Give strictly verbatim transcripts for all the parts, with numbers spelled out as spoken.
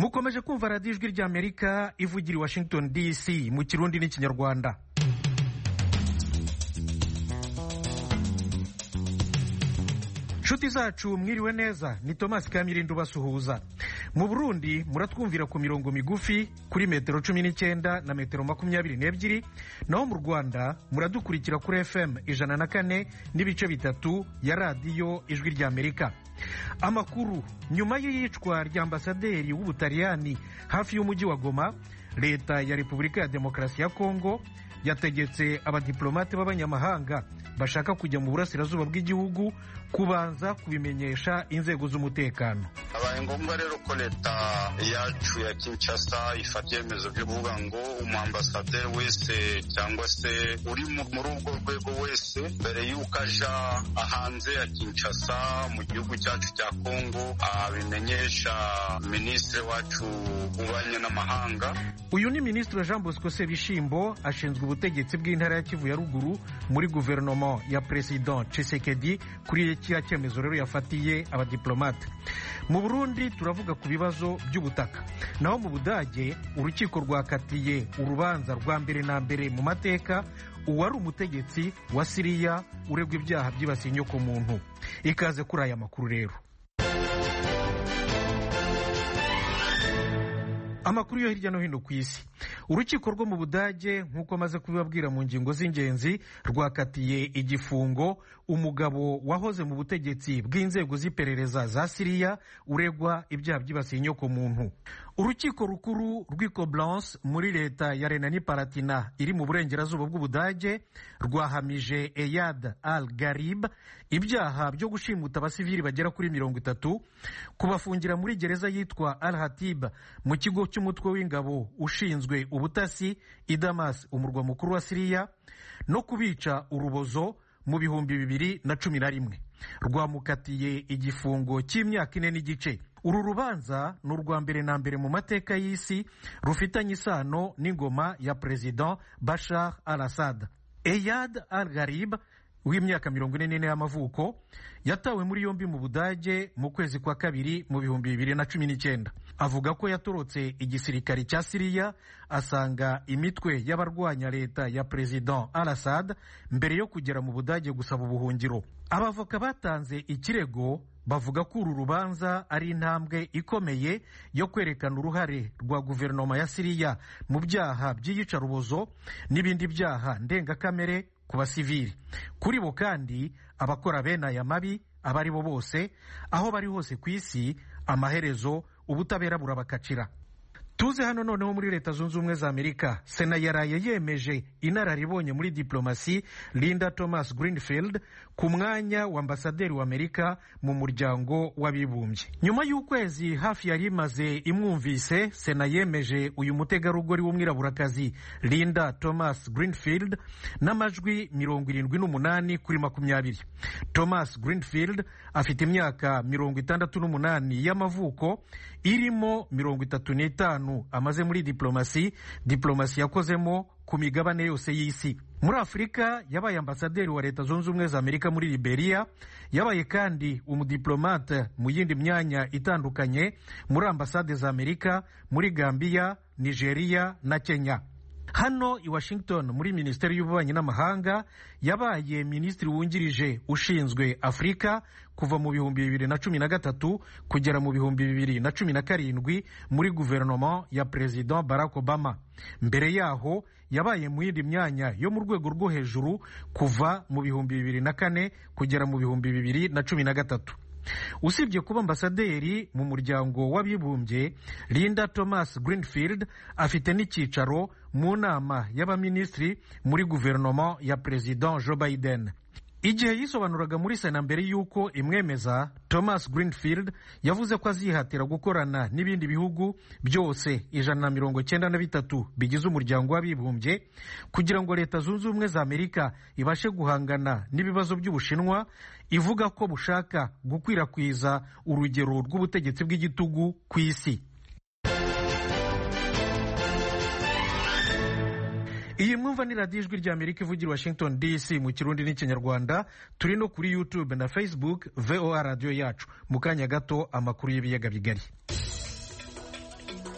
mukomeje kumva radiyo ijwi ry'Amerika ivugira i Washington D C mu Kirundi n'Ikinyarwanda. Nshuti zacu mwiriwe neza, ni Thomas Kamirindo basuhuza. Mu Burundi muratwumvira ku mirongo migufi kuri metero cumi n'icyenda na metero makumyabiri n'ebyiri, naho mu Rwanda muradukurikira kuri F M ijana na kane n'ibice bitatu ya radiyo ijwi ry'Amerika. Amakuru: nyuma y'iyicwa rya ambasaderi w'Ubutaliyani hafi y'umujyi wa Goma, leta ya Repubulika ya Demokarasi ya Kongo yategetse abadiplomate b'abanyamahanga bashaka kujya mu burasirazuba bw'igihugu kubanza kubimenyesha inzego z'umutekano. Abaye ngombwa rero ko leta yacu ya Kinshasa ifata ibyemezo byo kuvuga ngo umwambasaderi wese cyangwa se uri muri ubwo rwego wese mbere y'uko aja hanze ya Kinshasa mu gihugu cyacu cya Kongo abimenyesha minisitiri wacu w'ububanyi n'amahanga. Uyu ni Minisitiri Jean Bosco Sebishimbo, ashinzwe ubutegetsi bw'intara ya Kivu ya ruguru muri guverinoma ya President Tshisekedi. Kuri iki cyemezo rero yafatiye abadiplomate. Mu Burundi turavuga ku bibazo by'ubutaka, naho mu Budage urukiko rwakatiye urubanza rwa mbere na mbere mu mateka uwari umutegetsi wa Siriya uregwa ibyaha byibasiye inyoko muntu. Ikaze kuri aya makuru rero. Amakuru yo hirya no hino ku isi. Urukiko rwo mu Budage nk'uko maze kubibabwira mu ngingo z'ingenzi rwakatiye igifungo umugabo wahoze mu butegetsi bw'inzego z'iperereza za Siriya uregwa ibyaha byibasiye inyoko muntu. Urukiko rukuru rw'i Koblenz muri leta ya Renani-Palatina iri mu burengerazuba bw'Ubudage rwahamije Eyad al-Gharib ibyaha byo gushimuta abasivili bagera kuri mirongo itatu, kubafungira muri gereza yitwa Al-Hatib mu kigo cy'umutwe w'ingabo ushinzwe ubutasi i Damas, umurwa mukuru wa Siriya, no kubica urubozo mu bihumbi bibiri na cumi na rimwe. Rwamukatiye igifungo cy'imyaka ine n'igice. Uru rubanza ni urwa mbere na mbere mu mateka y'isi rufitanye isano n'ingoma ya President Bashar al-Assad. Eyad al-Gharib w'imyaka mirongo ine n'ine y'amavuko yatawe muri yombi mu Budage mu kwezi kwa kabiri mu bihumbi bibiri na cumi n'icyenda. Avuga ko yatorotse igisirikari cya Siriya asanga imitwe y'abarwanya leta ya President al-Assad mbere yo kugera mu Budage gusaba ubuhungiro. Abavoka batanze ikirego bavuga ko uru rubanza ari intambwe ikomeye yo kwerekana uruhare rwa guverinoma ya Siriya mu byaha by'iyicarubozo n'ibindi byaha ndengakamere ku basivili. Kuri bo kandi abakora bene aya mabi aba ari bo bose aho bari hose ku isi, amaherezo ubutabera burabakacira. Tuze hano noneho muri Leta Zunze Ubumwe za Amerika. Sena yaraye yemeje inararibonye muri diplomasi Linda Thomas Greenfield ku mwanya wa ambasaderi wa Amerika mu muryango w'abibumbye. Nyuma y'ukwezi hafi yari imaze imwumvise, Sena yemeje uyu mutegarugori w'umwiraburakazi Linda Thomas Greenfield n'amajwi mirongo irindwi n'umunani kuri makumyabiri. Thomas Greenfield afite imyaka mirongo itandatu n'umunani y'amavuko, irimo mirongo itatu n'itanu amaze muri diplomasi. Diplomasi yakozemo ku migabane yose y'isi. Muri Afurika yabaye ambasaderi wa Leta Zunze Ubumwe za Amerika muri Liberia, yabaye kandi umudiplomate mu yindi myanya itandukanye muri ambasade za Amerika muri Gambia, Nigeria na Kenya. Hano i Washington muri Minisiteri y'Ububanyi n'Amahanga yabaye minisitiri wungirije ushinzwe Afurika kuva mu bihumbi bibiri na cumi na gatatu kugera mu bihumbi bibiri na cumi na karindwi muri guverinoma ya President Barack Obama. Mbere yaho yabaye mu yindi myanya yo mu rwego rwo hejuru kuva mu bihumbi bibiri na kane kugera mu bihumbi bibiri na cumi na gatatu. Usibye kuba ambasaderi mu muryango w'abibumbye, Linda Thomas Greenfield afite n'icyicaro mu nama y'abaminisitiri muri guverinoma ya President Joe Biden. Igihe yisobanuraga muri Sena mbere y'uko imwemeza, Thomas Greenfield yavuze ko azihatira gukorana n'ibindi bihugu byose ijana na mirongo cyenda na bitatu bigize umuryango w'abibumbye kugira ngo Leta Zunze Ubumwe za Amerika ibashe guhangana n'ibibazo by'Ubushinwa, ivuga ko bushaka gukwirakwiza urugero rw'ubutegetsi bw'igitugu ku isi. Iyi mwumva ni radiyo ijwi ry'Amerika ivugira Washington D C mu Kirundi n'Ikinyarwanda. Turi no kuri YouTube na Facebook V O A radiyo yacu. Mu kanya gato amakuru y'ibiyaga bigari.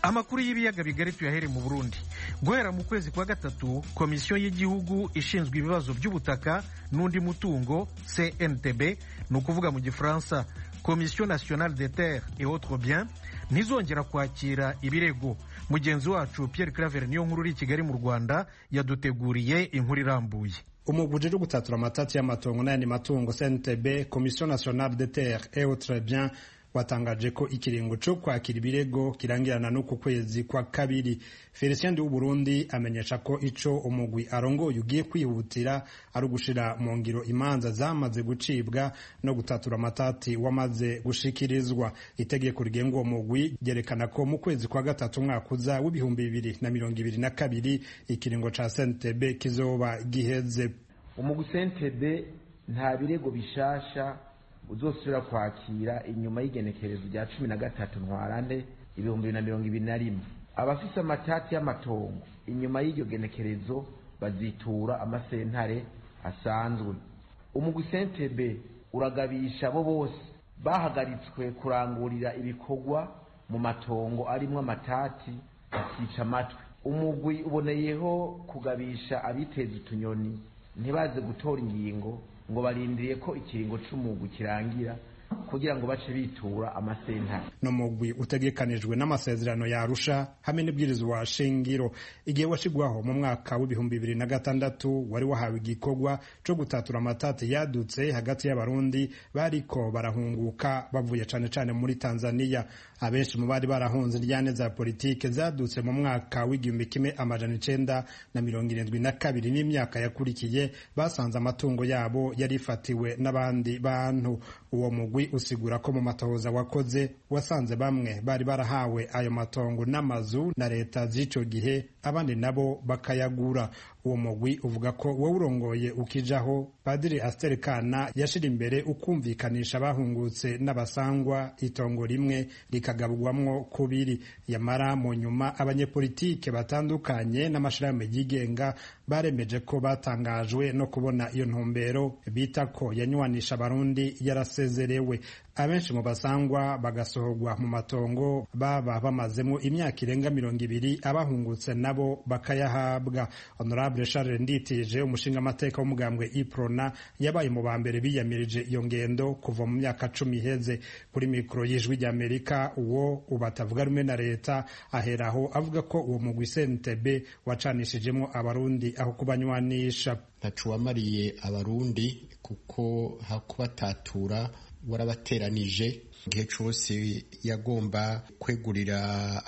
amakuru y'ibiyaga bigari tuyahere mu Burundi. Guhera mu kwezi kwa gatatu, komisiyo y'igihugu ishinzwe ibibazo by'ubutaka n'undi mutungo C N T B, ni ukuvuga mu gifaransa Commission nationale des terres et autres biens, ntizongera kwakira ibirego. Mugenzi wacu Pierre Claver niyo nkuru uri Kigali mu Rwanda yaduteguriye inkuru irambuye. Umuguje rwo gutatura amatati y'amatongo n'ayandi matungo C N T B, Commission nationale des terres et autres biens, watangaje ko ikiringo cyo kwakira ibirego kirangirana no ku kwezi kwa kabiri. Felicien du Burundi amenyesha ko ico umugwi arongoye ugiye kwihutira ari ugushira mu ngiro imanza zamaze gucibwa no gutatura amatati wamaze gushikirizwa. Itegeko rigenga uwo mugwi ryerekana ko mu kwezi kwa gatatu umwaka uza w'ibihumbi bibiri na mirongo ibiri na kabiri ikiringo ca C N T B kizoba giheze. Umugwi C N T B nta birego bishasha uzosubira kwakira inyuma y'igenekerezo rya cumi na gatatu ntwarante ibihumbi bibiri na mirongo ibiri na rimwe. Abafise amatati y'amatongo inyuma y'iryo genekerezo bazitura amasentare asanzwe. Umugwi C N T B uragabisha abo bose bahagaritswe kurangurira ibikorwa mu matongo arimwo amatati bakica amatwi. Umugwi uboneyeho kugabisha abiteza utunyoni ntibaze gutora ingingo ngo barindiriye ko ikiringo c'umugwi kirangira kugira ngo bace bitura amasentare. No mugwi utegekanijwe n'amasezerano ya Arusha hamwe n'ibwirizwa shingiro. Igihe washigwaho mu mwaka w'ibihumbi bibiri na gatandatu wari wahawe igikorwa cyo gutatura amatati yadutse hagati y'abarundi bariko barahunguka bavuye cane cane muri Tanzania. Abenshi mu bari barahunze iryane za politike zadutse mu mwaka w'igihumbi kimwe amajana icenda na mirongo irindwi na kabiri n'imyaka yakurikiye basanze amatungo yabo yarifatiwe n'abandi bantu. Uwo mugwi usigura ko mu matohoza wakoze wasanze bamwe bari barahawe ayo matongo n'amazu na leta z'ico gihe, abandi nabo bakayagura. Uwo mugwi uvuga ko wowe urongoye ukijaho Padiri Aster Kana yashira imbere ukumvikanisha bahungutse n'abasangwa itongo rimwe likagabwamwo kubiri. Yamara mu nyuma abanyepolitike batandukanye n'amashirahamwe yigenga baremeje ko batangajwe no kubona iyo ntumbero bita ko yanywanisha abarundi yarasezerewe. Abenshi mu basangwa bagasohorwa mu matongo baba bamazemo imyaka irenga mirongo ibiri, abahungutse nabo bakayahabwa. Honorable Charles Nditije, umushinga amateka w'umugambwe Iprona, yabaye mu bambere biyamirije iyo ngendo kuva mu myaka cumi iheze. Kuri mikro y'Ijwi ry'Amerika, uwo ubatavuga rumwe na leta aheraho avuga ko uwo mugwi C N T B wacanishijemo abarundi aho kubanywanisha. Ntacu wamariye abarundi kuko hakubatatura warabateranije. Igihe cyose yagomba kwegurira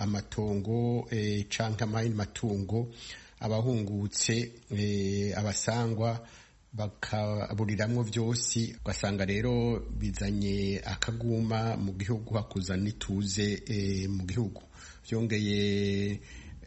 amatongo e, canke amayindi matungo abahungutse e, abasangwa bakaburiramwo vyose, ugasanga rero bizanye akaguma mu gihugu, hakuzana ituze e, mu gihugu. Vyongeye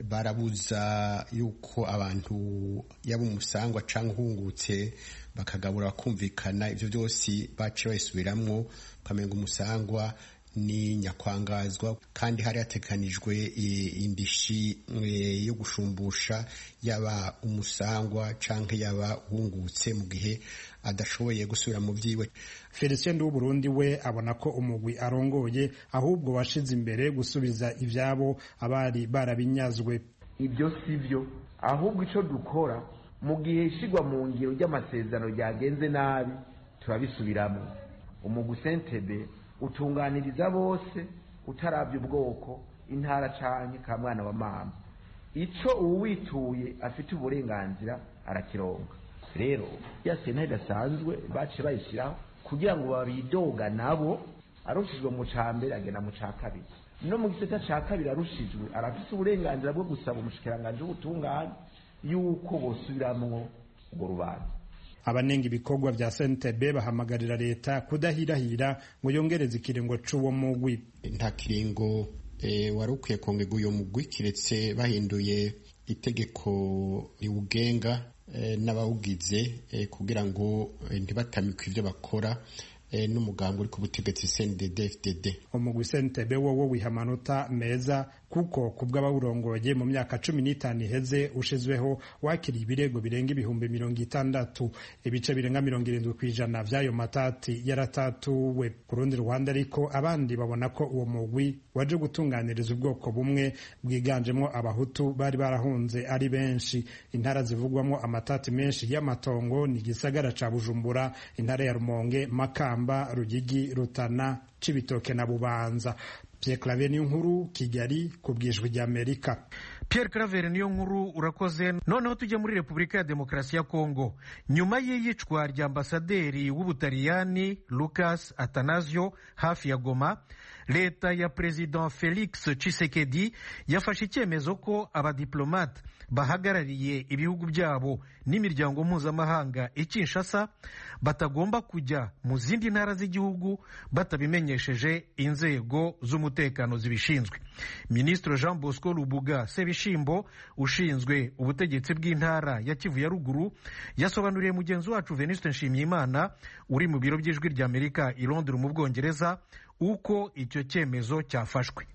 barabuza yuko abantu yaba umusangwa canke uhungutse bakagabura bakumvikana. Ivyo byose bace bayisubiramwo ukamenga umusangwa ni nyakwangazwa, kandi hari hatekanijwe indishi yo gushumbusha yaba umusangwa canke yaba uhungutse mu gihe adashoboye gusubira mu vyiwe. Felicien du Burundi we abona ko umugwi arongoye ahubwo washize imbere gusubiza ivyabo abari barabinyazwe. Ibyo sivyo, ahubwo ico dukora mu gihe ishigwa mu ngiro ry'amasezerano ryagenze nabi turabisubiramo. Umugwi C N T B utunganiriza bose utarabye ubwoko, intara canke ka mwana wa mama. Ico uwituye afite uburenganzira arakironga. Rero ya sentare idasanzwe bace bayishiraho kugira ngo babidoga nabo, arushijwe mu cambere agena mu ca kabiri. No mu gisata ca kabiri arushijwe arafise uburenganzira bwo gusaba umushikiranganje w'ubutungane yuko bosubiramwo urwo rubanza. Abanenga ibikorwa vya C N T B bahamagarira leta kudahirahira ngo yongereze ikiringo c'uwo mugwi. Nta kiringo e, warukwiye kongerwa uyo mugwi kiretse bahinduye itegeko riwugenga e, n'abawugize e, kugira ngo e, ntibatamikwe ivyo bakora eh, n'umugambi uri ku butegetsi C N D D F D D. umugwi C N T B wowo wiha amanota meza kuko kubw'abawurongoye mu myaka cumi n'itanu iheze ushizweho wakiriye ibirego birenga ibihumbi mirongo itandatu, ibice birenga mirongo irindwi kw'ijana vy'ayo matati yaratatuwe. Ku rundi ruhande ariko abandi babona ko uwo mugwi waje gutunganiriza ubwoko bumwe bwiganjemwo abahutu bari barahunze ari benshi. Intara zivugwamwo amatati menshi y'amatongo ni gisagara ca Bujumbura, intara ya Rumonge, Makamba, Rugigi, Rutana, Cibitoke na Bubanza. Pierre Claver niyo nkuru, Kigali, ku bwijwi ry'Amerika. Pierre Claver niyo nkuru, urakoze. Noneho tujye muri Repubulika ya Demokarasi ya Kongo. Nyuma y'iyicwa rya ambasaderi w'Ubutaliyani Lucas Atanasio hafi ya Goma, leta ya President Felix Tshisekedi yafashe icyemezo ko abadiplomate bahagarariye ibihugu byabo n'imiryango mpuzamahanga i Kinshasa batagomba kujya mu zindi ntara z'igihugu batabimenyesheje inzego z'umutekano zibishinzwe. Ministre Jean Bosco Lubuga Sebishimbo ushinzwe ubutegetsi bw'intara ya Kivu ya ruguru yasobanuriye mugenzi wacu Venuste Nshimiyimana uri mu biro by'ijwi ry'Amerika i Londres mu Bwongereza uko icyo cyemezo cyafashwe.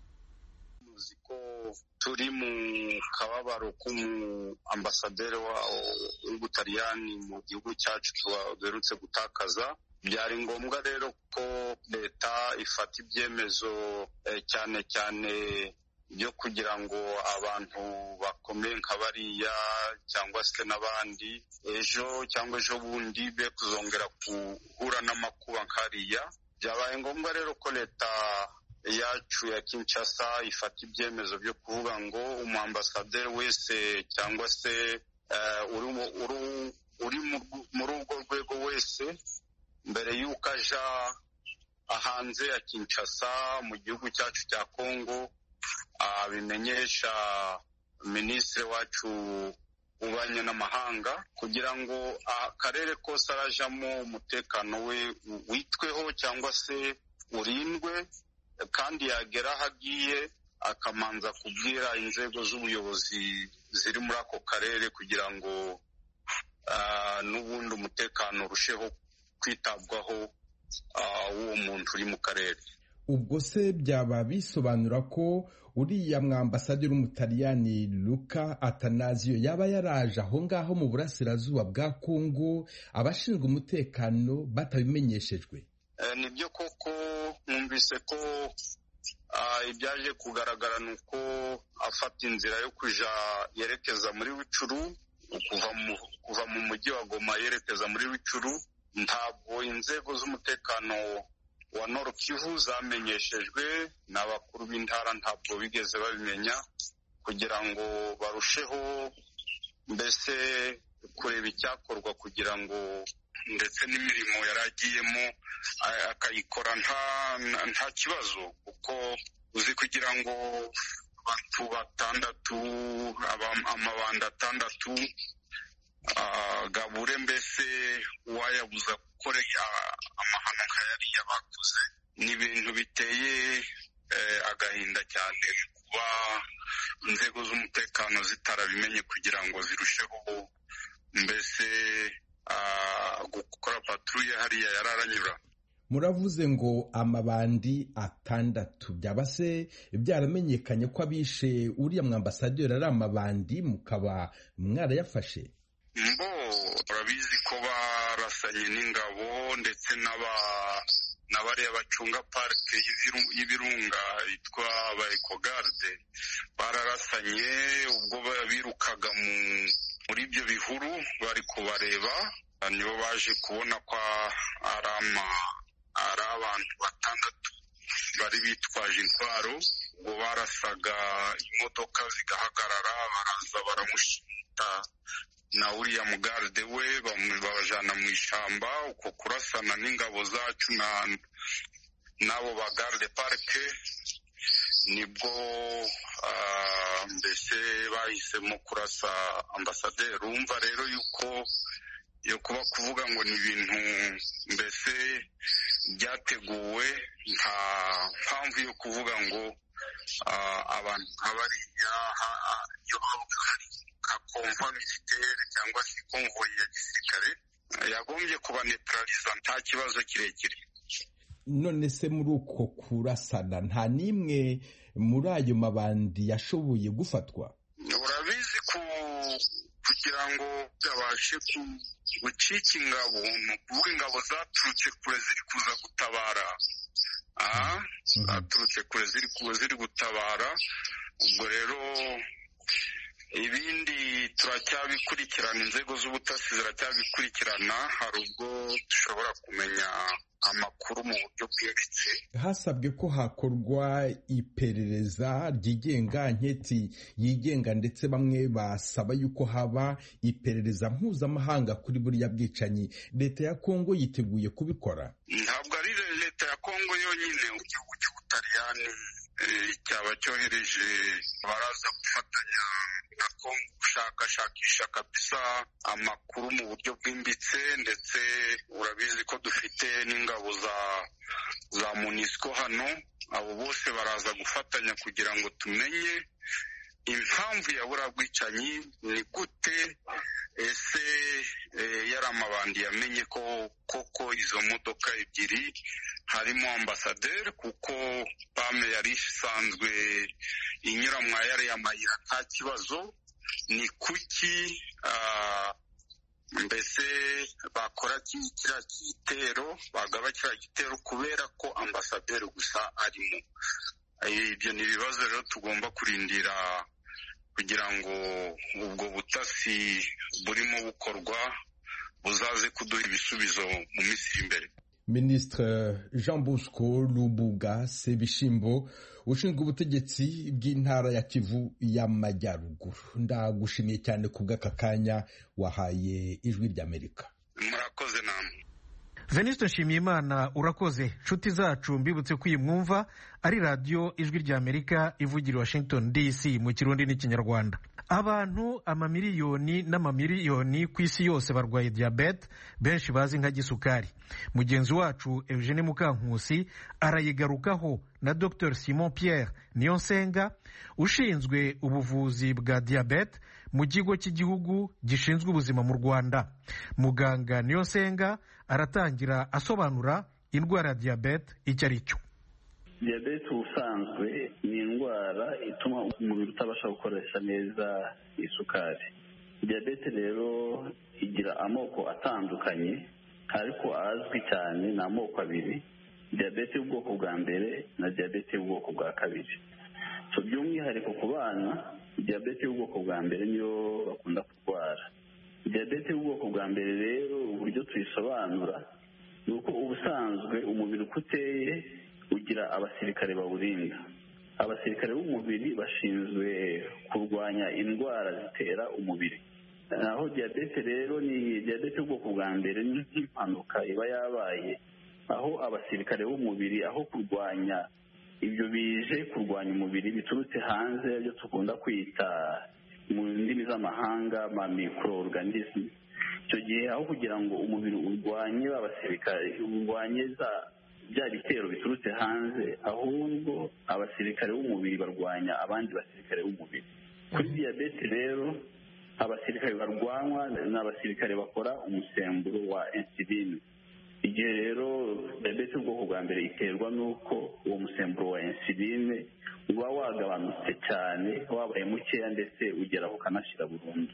Turi mu kababaro k'umu ambasaderi w'Ubutaliyani mu gihugu cyacu duherutse gutakaza. Byari ngombwa rero ko leta ifata ibyemezo cyane cyane byo kugira ngo abantu bakomeye nka bariya cyangwa se n'abandi ejo cyangwa ejo bundi be kuzongera guhura n'amakuba nkariya. Byabaye ngombwa rero ko leta yacu ya Kinshasa ifata ibyemezo byo kuvuga ngo umwambasaderi wese cyangwa se uh, uri, uri, uri muri urwo rwego wese mbere y'uko aja hanze ya Kinshasa mu gihugu cyacu cya Kongo abimenyesha uh, minisitiri wacu ubanye n'amahanga kugira ngo akarere uh, kose arajamo umutekano we witweho cyangwa se urindwe, kandi yagera hagiye akamanza kubwira inzego z'ubuyobozi ziri muri ako karere kugira ngo uh, n'ubundi umutekano urusheho kwitabwaho uwo uh, muntu uri mu karere. Ubwo se byaba bisobanura ko uriya mwambasaderi w'Umutaliyani Luca Atanasio yaba yaraje aho ngaho mu burasirazuba bwa Kongo abashinzwe umutekano batabimenyeshejwe? Nibyo koko numvise ko ibyaje kugaragara nuko afata inzira yo kuja yerekeza muri Rucuru, kuva mu kuva mu mujyi wa Goma yerekeza muri Rucuru. Ntabwo inzego z'umutekano wa Nord Kivu zamenyeshejwe, n'abakuru b'intara ntabwo bigeze babimenya, kugira ngo barusheho mbese kureba icyakorwa kugira ngo ndetse n'imirimo yaragiyemo akayikora nta nta kibazo, kuko uzi kugira ngo abantu batandatu amabanda atandatu gabure mbese uwayabuza gukora amahano nk'ayariya bakoze ni ibintu biteye agahinda cyane kuba inzego z'umutekano zitarabimenye kugira ngo zirusheho mbese gukora patrouille hariya yararanyura. Muravuze ngo amabandi atandatu, byaba se byaramenyekanye ko abishe uriya mwambasaderi ari amabandi mukaba mwarayafashe? Mbo urabizi ko barasanye n'ingabo ndetse n'aba n'abariya bacunga parike y'ibirunga yitwa ba Ecogarde, bararasanye ubwo birukaga mu muri ibyo bihuru bari kubareba, nibo baje kubona ko ari abantu batandatu bari bitwaje intwaro. Ubwo barasaga imodoka zigahagarara, baraza baramushinta na uriya mugarde we babajana mu ishamba. Uko kurasana n'ingabo zacu na n'abo ba garde parike nibwo uh, mbese bahisemo kurasa ambasaderi. Urumva rero yuko yo kuba kuvuga ngo ni ibintu mbese byateguwe, nta mpamvu yo kuvuga ngo uh, abantu nk'abariya iyo hari ka konva militaire cyangwa se konvoyi ya gisirikare yagombye kuba neutraliza nta kibazo kirekire. none se muri uko kurasana nta n'imwe muri ayo mabandi yashoboye gufatwa? urabizi ku kugira ngo byabashe gucika ingabo ni ukuvuga ingabo zaturutse kure ziri kuza gutabara aha zaturutse kure ziri kuza ziri gutabara. ubwo rero ibindi turacyabikurikirana, inzego z'ubutasi ziracyabikurikirana, hari ubwo dushobora kumenya amakuru mu buryo bwimbitse. Hasabwe ko hakorwa iperereza ryigenga, nketi yigenga, ndetse bamwe basaba yuko haba iperereza mpuzamahanga kuri buriya bwicanyi. Leta ya Kongo yiteguye kubikora? Ntabwo ari leta ya Kongo yonyine, igihugu cy'Ubutaliyani cyaba cyohereje baraza gufatanya na Kongo gushakashakisha kabisa amakuru mu buryo bwimbitse, ndetse urabizi ko dufite n'ingabo za za MONUSCO hano. Abo bose baraza gufatanya kugira ngo tumenye impamvu ya buriya bwicanyi ni gute, ese yari amabandi yamenye ko koko izo modoka ebyiri harimo ambasaderi, kuko pame yari isanzwe inyura mwa yariya mayira nta kibazo. Ni kuki mbese bakora kiriya gitero, bagaba kiriya gitero kubera ko ambasaderi gusa arimo? Ibyo ni ibibazo rero tugomba kurindira kugira ngo ubwo butasi burimo bukorwa buzaze kuduha ibisubizo mu minsi iri imbere. Ministre Jean Bosco Lubuga Sebishimbo, ushinzwe ubutegetsi bw'intara ya Kivu y'Amajyaruguru, ndagushimiye cyane ku bw'aka kanya wahaye Ijwi ry'Amerika. Murakoze namwe. Venuste Nshimiyimana, urakoze. Nshuti zacu, mbibutse ko iyi mwumva ari radiyo Ijwi ry'Amerika ivugira Washington D C mu Kirundi n'Ikinyarwanda. Abantu amamiliyoni n'amamiliyoni ku isi yose barwaye diabete, benshi bazi nka gisukari. Mugenzi wacu Eugene Mukankusi arayigarukaho na Docteur Simon Pierre Niyonsenga, ushinzwe ubuvuzi bwa diabete mu kigo cy'igihugu gishinzwe ubuzima mu Rwanda. Muganga Niyonsenga aratangira asobanura indwara ya diabete icyo ari cyo. Diyabete ubusanzwe ni indwara ituma umubiri utabasha gukoresha neza isukari. Diyabete rero igira amoko atandukanye, ariko azwi cyane ni amoko abiri: diyabete y'ubwoko bwa mbere na diyabete y'ubwoko bwa kabiri. So by'umwihariko ku bana, diyabete y'ubwoko bwa mbere niyo bakunda kurwara. Diyabete y'ubwoko bwa mbere rero uburyo tuyisobanura ni uko ubusanzwe umubiri uko uteye ugira abasirikare bawurinda. Abasirikare b'umubiri bashinzwe kurwanya indwara zitera umubiri. Naho diyabete rero ni diyabete y'ubwoko bwa mbere, ni nk'impanuka iba yabaye, aho abasirikare b'umubiri aho kurwanya ibyo bije kurwanya umubiri biturutse hanze, ibyo tukunda kwita mu ndimi z'amahanga ama microorganism, icyo gihe aho kugira ngo umubiri urwanye abasirikare, urwanye za bya bitero biturutse hanze, ahubwo abasirikare b'umubiri barwanya abandi basirikare b'umubiri. Kuri diyabete rero abasirikare barwanwa ni abasirikare bakora umusemburo wa insuline. Igihe rero diyabete y'ubwoko bwa mbere iterwa n'uko uwo musemburo wa insuline uba wagabanutse cyane, wabaye mukeya, ndetse ugeraho ukanashyira burundu.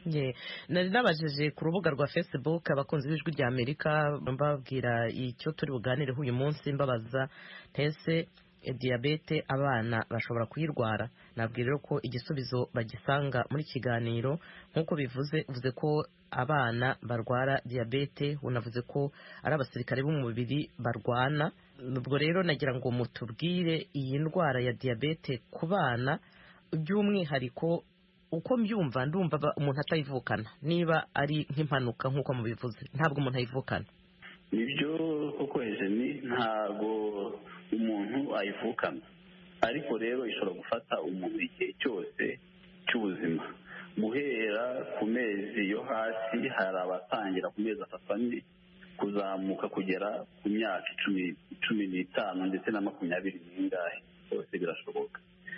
Nari nabajije ku rubuga rwa Facebook abakunzi b'Ijwi ry'Amerika mbabwira icyo turi buganireho uyu munsi, mbabaza ntese diyabete abana bashobora kuyirwara. Nabwira rero ko igisubizo bagisanga muri kiganiro. Nk'uko bivuze, uvuze ko abana barwara diyabete, unavuze ko ari abasirikare b'umubiri barwana. Ubwo rero nagira ngo mutubwire iyi ndwara ya diyabete ku bana by'umwihariko. Uko mbyumva, ndumva umuntu atayivukana, niba ari nk'impanuka nk'uko mubivuze, ntabwo umuntu ayivukana. Nibyo koko Eugenie, ntabwo umuntu ayivukana, ariko rero ishobora gufata umuntu igihe cyose cy'ubuzima, guhera ku mezi yo hasi, hari abatangira ku mezi atatu ane kuzamuka kugera ku myaka icumi cumi n'itanu ndetse na makumyabiri n'ingahe, byose birashoboka.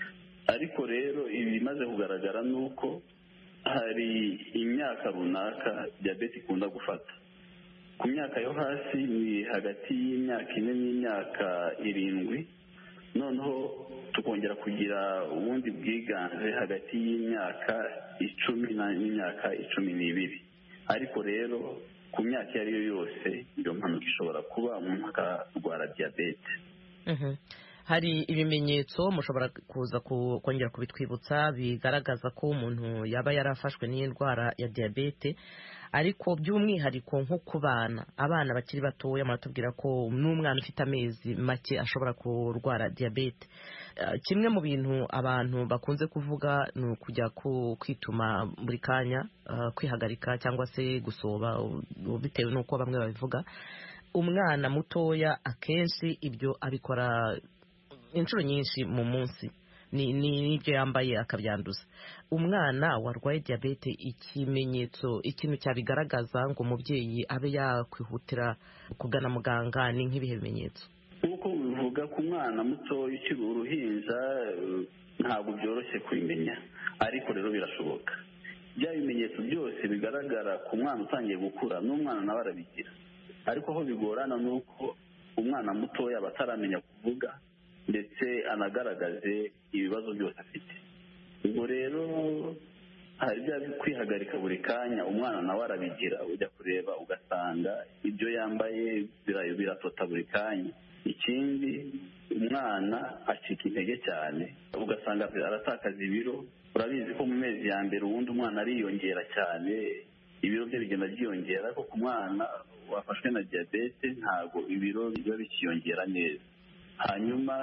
Ariko rero ibimaze kugaragara ni uko hari imyaka runaka diyabete ikunda gufata. ku myaka yo hasi ni hagati y'imyaka ine n'imyaka irindwi, noneho tukongera kugira ubundi bwiganze hagati y'imyaka icumi n'imyaka icumi n'ibiri. Ariko rero ku myaka iyo ari yo yose iyo mpanuka ishobora kuba umuntu akarwara diyabete. Hari ibimenyetso mushobora kuza kongera kubitwibutsa bigaragaza ko umuntu yaba yarafashwe n'iyi ndwara ya diyabete, ariko by'umwihariko nko ku bana abana bakiri batoya muratubwira ko n'umwana ufite amezi make ashobora kurwara diyabete. Kimwe mu bintu abantu bakunze kuvuga ni ukujya kwituma buri kanya, kwihagarika cyangwa se gusoba bitewe n'uko bamwe babivuga. Umwana mutoya akenshi ibyo abikora inshuro nyinshi mu munsi, n'ibyo yambaye akabyanduza. Umwana warwaye diyabete, ikimenyetso ikintu cyabigaragaza ngo umubyeyi abe yakwihutira kugana muganga ni nk'ibihe bimenyetso? Nk'uko bivuga ku mwana muto ukiri uruhinja ntabwo byoroshye kubimenya, ariko rero birashoboka. Bya bimenyetso byose bigaragara ku mwana utangiye gukura n'umwana nawe arabigira, ariko aho bigorana ni uko umwana mutoya aba ataramenya kuvuga ndetse anagaragaze ibibazo byose afite. Ubwo rero hari bya kwihagarika buri kanya umwana nawe arabigira, ujya kureba ugasanga ibyo yambaye biratota buri kanya. Ikindi umwana acika intege cyane ugasanga aratakaza ibiro. Urabizi ko mu mezi ya mbere ubundi umwana ariyongera cyane, ibiro bye bigenda byiyongera, ariko ku mwana wafashwe na diyabete ntabwo ibiro biba bikiyongera neza. Hanyuma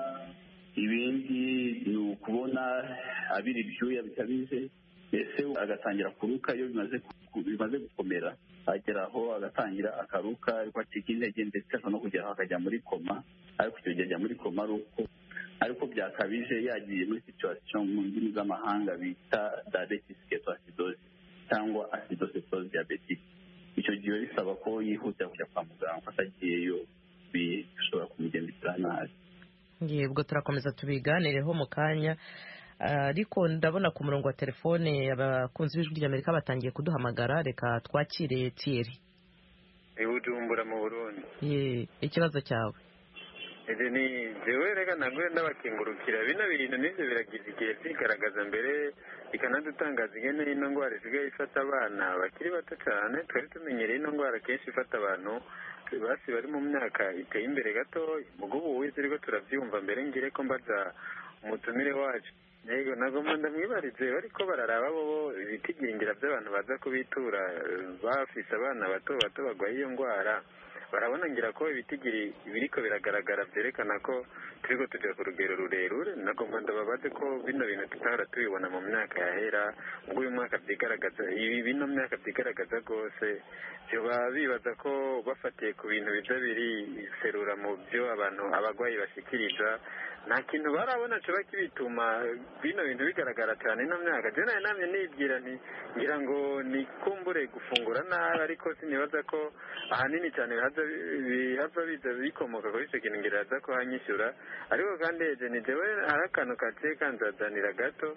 ibindi ni ukubona abira ibyuya bikabije, ese agatangira kuruka iyo bimaze gukomera, agera aho agatangira akaruka ariko acika intege ndetse ashobora no kugera aho akajya muri koma, ariko icyo gihe ajya muri koma ari uko ariko byakabije yagiye muri situation mu ndimi z'amahanga bita diabetes ketoacidosis cyangwa acidocytose diabetic. Icyo gihe bisaba ko yihutira kujya kwa muganga, atagiyeyo bishobora kumugendekera nabi. Ubwo turakomeza tubiganireho mu kanya, ariko ndabona ku murongo wa telefone abakunzi b'ijwi ry'Amerika batangiye kuduhamagara. Reka twakire Thierry. Bujumbura mu Burundi. Ye, ikibazo cyawe? Ede ni jewe rega nagwe ndabakingurukira bino bintu nivyo biragize igihe bigaragaza mbere bikanadutangaza ingene ino ndwara isigaye ifata abana bakiri bato cyane. Twari tumenyereye ino ndwara kenshi ifata abantu basi bari mu myaka iteye imbere gato, mugo ubu wize ariko turavyumva mbere ngire ko mbaza umutumire wacu. Yego nagomba ndamwibarize bariko bararaba bo ibitigingira by'abantu baza kubitura bafise abana bato bato bagwaye iyo ndwara, barabona ngira ko ibitigiri biriko biragaragara byerekana ko turiko tujya ku rugero rurerure. Nagomba ndababaze ko bino bintu tutahora tubibona mu myaka yahera, ngo uyu mwaka byigaragaza ibi bino myaka byigaragaza rwose. Byoba bibaza ko bafatiye ku bintu biza biri serura mu byo abantu abagwayi bashikiriza, nta kintu barabona coba kibituma bino bintu bigaragara cyane ino myaka. Je naye namye nibwira nti ngira ngo ni kumbure gufungura nabi, ariko sinibaza ko ahanini cyane bihava biza bikomoka kuri icyo kintu ngira aza ko hanyishyura. Ariko kandi eje ni jewe hari akantu kaciye kanzazanira gato.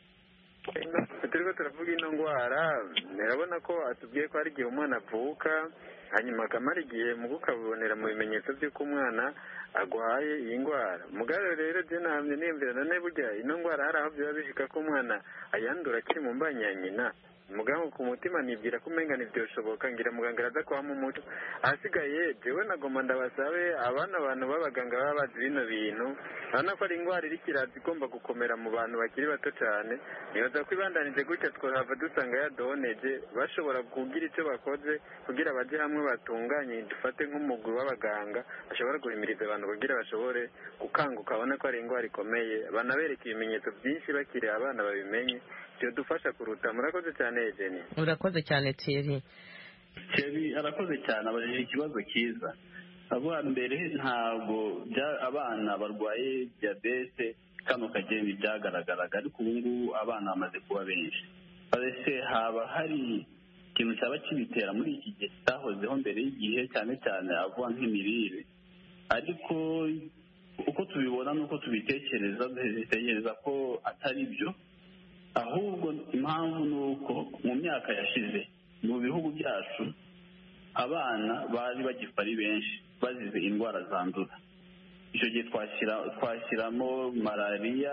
Turiko turavuga ino ndwara, urabona ko atubwiye ko hari igihe umwana avuka hanyuma akamara igihe mu kukabonera mu bimenyetso by'uko umwana agwaye iyi ndwara. Mugabo rero je nahamye niyumvira none burya ino ndwara hari aho biba bishika ko umwana ayandura akiri mu mbanya ya nyina. Mugabo ku mutima nibwira ko umenga ntibyoshoboka, ngira muganga araza kuhama umuco. Ahasigaye jewe nagomba ndabasabe abana abantu b'abaganga baba bazi bino bintu, urabona ko ari indwara iriko iraza igomba gukomera mu bantu bakiri bato cyane. Nibaza ko ibandanije gutya twahava dusanga yadohoneje, bashobora kugira icyo bakoze kugira baje hamwe batunganye, dufate nk'umugwi w'abaganga bashobora guhimiriza abantu kugira bashobore gukanguka, babone ko ari indwara ikomeye, banabereka ibimenyetso byinshi bakiri abana babimenye. Byo dufasha kuruta. Murakoze cyane Eugenie. Urakoze cyane Thierry. Thierry arakoze cyane, abajije ikibazo cyiza. Abo mbere ntabwo abana barwaye diabete kano kageni byagaragaraga, ariko ubu ngubu abana bamaze kuba benshi. Ese haba hari ikintu cyaba kibitera muri iki gihe cyahozeho mbere y'igihe, cyane cyane avuga nk'imirire? Ariko uko tubibona n'uko tubitekereza dutekereza ko atari byo, ahubwo impamvu ni uko mu myaka yashize mu bihugu byacu abana bari bagipfa ari benshi bazize indwara zandura. Icyo gihe twashyiramo malariya,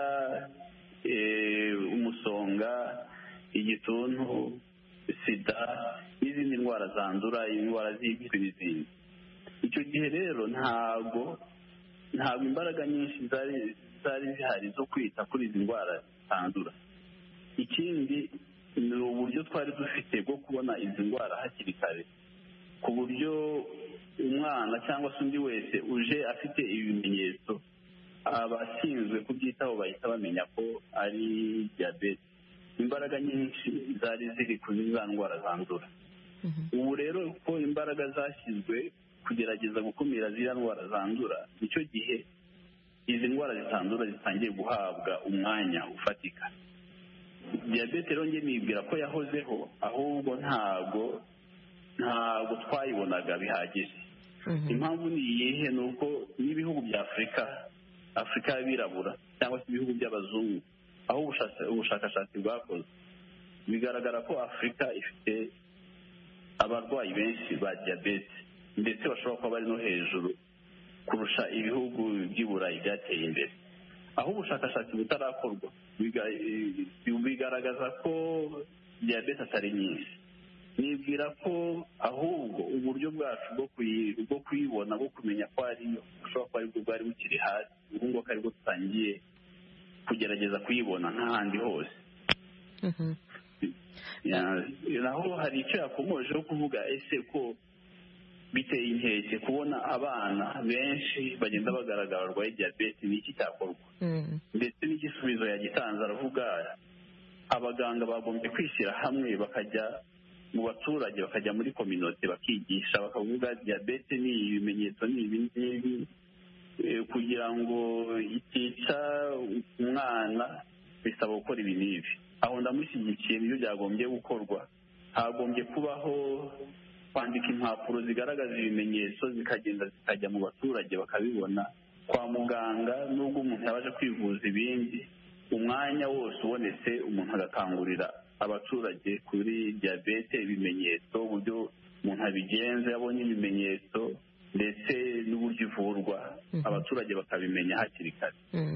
umusonga, igituntu, sida n'izindi ndwara zandura, indwara z'ibiswi n'izindi. Icyo gihe rero ntabwo ntabwo imbaraga nyinshi zari zari zihari zo kwita kuri izi ndwara zandura. Ikindi ni uburyo twari dufite bwo kubona izi ndwara hakiri kare, ku buryo umwana cyangwa se undi wese uje afite ibimenyetso abashinzwe kubyitaho bahita bamenya ko ari diyabete. Imbaraga nyinshi zari ziri kuri za ndwara zandura. Ubu rero ko imbaraga zashyizwe kugerageza gukumira ziriya ndwara zandura, nicyo gihe izi ndwara zitandura zitangiye guhabwa umwanya ufatika. Diyabete rero njye nibwira ko yahozeho, ahubwo ntabwo ntabwo twayibonaga bihagije. Impamvu ni iyihe? Ni uko n'ibihugu bya afurika afurika y'abirabura cyangwa se ibihugu by'abazungu, aho ubushakashatsi bwakozwe bigaragara ko afurika ifite abarwayi benshi ba diyabete, ndetse bashobora kuba bari no hejuru kurusha ibihugu by'i Burayi byateye imbere. Aho ubushakashatsi butarakorwa bigaragaza ko diyabete atari nyinshi. Nibwira ko ahubwo uburyo bwacu bwo kuyibona, bwo kumenya ko ariyo, bushobora kuba aribwo bwari bukiri hasi, ubu ngubu ko aribwo dutangiye kugerageza kuyibona nk'ahandi hose. Naho hari icyo yakomojeho kuvuga, ese ko biteye inkeke kubona abana benshi bagenda bagaragara barwaye diyabete, ni iki cyakorwa? Ndetse n'igisubizo yagitanze, aravuga abaganga bagombye kwishyira hamwe bakajya mu baturage, bakajya muri kominote bakigisha, bakavuga diyabete ni ibimenyetso ni ibi ngibi, kugira ngo itica umwana bisaba gukora ibi n'ibi. Aho ndamushyigikiye, nibyo byagombye gukorwa. Hagombye kubaho kwandika impapuro zigaragaza ibimenyetso, zikagenda zikajya mu baturage bakabibona. Kwa muganga nubwo umuntu yabaje kwivuza ibindi, umwanya wose ubonetse umuntu agakangurira abaturage kuri diyabete, ibimenyetso, uburyo umuntu abigenza yabonye ibimenyetso, ndetse n'uburyo ivurwa, abaturage bakabimenya hakiri kare.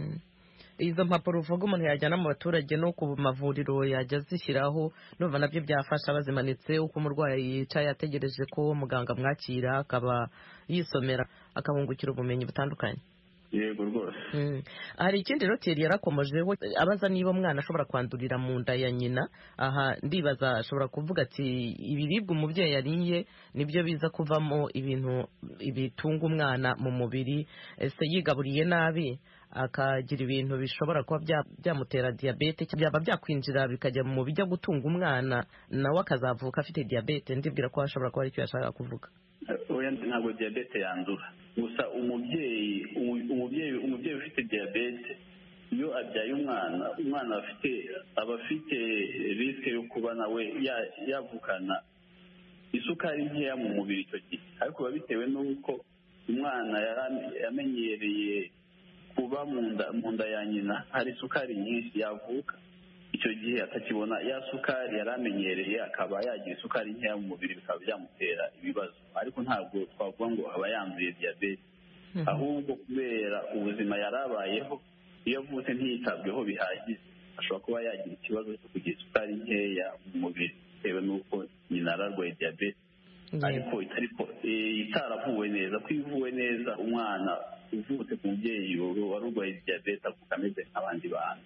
Izo mpapuro uvuga umuntu yajyana mu baturage no ku mavuriro yajya zishyiraho, numva nabyo byafasha bazimanitse, uko umurwayi yicaye ategereje ko muganga amwakira, akaba yisomera akabungukira ubumenyi butandukanye. Yego rwose. Hari ikindi rero Thierry yarakomojeho, abaza niba umwana ashobora kwandurira mu nda ya nyina. Aha ndibaza ashobora kuvuga ati ibiribwa umubyeyi yariye nibyo biza kuvamo ibintu bitunga umwana mu mubiri. Ese yigaburiye nabi akagira ibintu bishobora kuba byamutera diyabete, byaba byakwinjira bikajya mu bijya gutunga umwana, nawe akazavuka afite diyabete? Ndibwira ko ashobora kuba aricyo yashaka kuvuga. Oya, ntabwo diyabete yandura. Gusa umubyeyi umubyeyi umubyeyi ufite diyabete, iyo abyaye umwana, umwana afite aba afite risike yo kuba nawe yavukana isukari nkeya mu mubiri icyo gihe. Ariko biba bitewe n'uko umwana yamenyereye kuba mu nda ya nyina hari isukari nyinshi, yavuka icyo gihe atakibona ya sukari yari amenyereye, akaba yagira isukari nkeya mu mubiri, bikaba byamutera ibibazo. Ariko ntabwo twavuga ngo aba yanduye diyabete, ahubwo kubera ubuzima yari abayeho, iyo avutse ntiyitabweho bihagije, ashobora kuba yagira ikibazo cyo kugira isukari nkeya mu mubiri bitewe n'uko nyina ararwaye diyabete, ariko itaravuwe neza. Ko ivuwe neza, umwana uvutse ku mubyeyi wari urwaye diyabete avuka ameze nk'abandi bantu.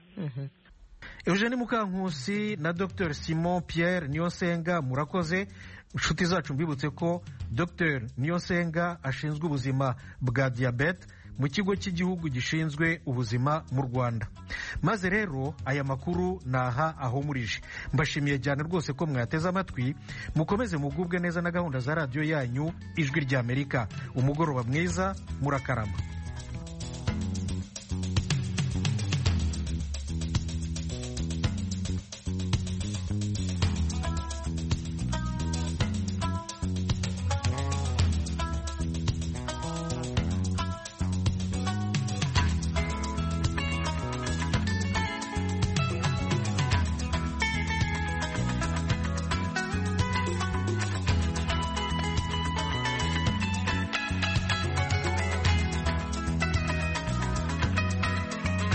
Eugenie Mukankusi na Dr Simon Pierre Niyonsenga, murakoze. Inshuti zacu mbibutse ko Dr Niyonsenga ashinzwe ubuzima bwa diyabete mu kigo cy'igihugu gishinzwe ubuzima mu Rwanda. Maze rero aya makuru naha ahumurije. Mbashimiye cyane rwose ko mwateze amatwi. Mukomeze mugubwe neza na gahunda za radiyo yanyu Ijwi ry'Amerika. Umugoroba mwiza, murakarama.